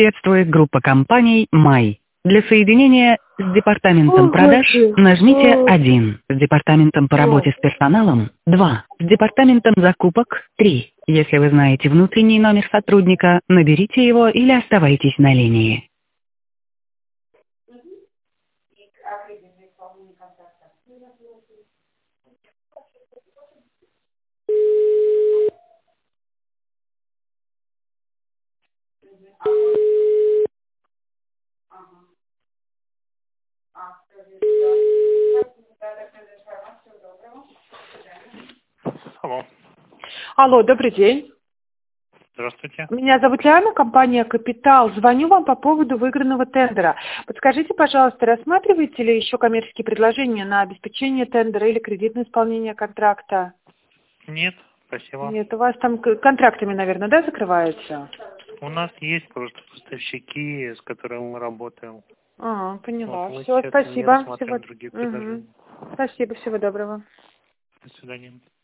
Приветствует группа компаний «Май». Для соединения с департаментом продаж нажмите 1, с департаментом по работе с персоналом 2, с департаментом закупок 3. Если вы знаете внутренний номер сотрудника, наберите его или оставайтесь на линии. Алло, Алло, добрый день. здравствуйте. Меня зовут Лиана, компания «Капитал». Звоню вам по поводу выигранного тендера. Подскажите, пожалуйста, рассматриваете ли еще коммерческие предложения на обеспечение тендера или кредитное исполнение контракта? Нет, спасибо. Нет, у вас там контрактами, наверное, да, закрывается? У нас есть просто поставщики, с которыми мы работаем. Поняла. Вот мы Все, сейчас не спасибо. рассматриваем другие предложения. Спасибо, всего доброго. До свидания.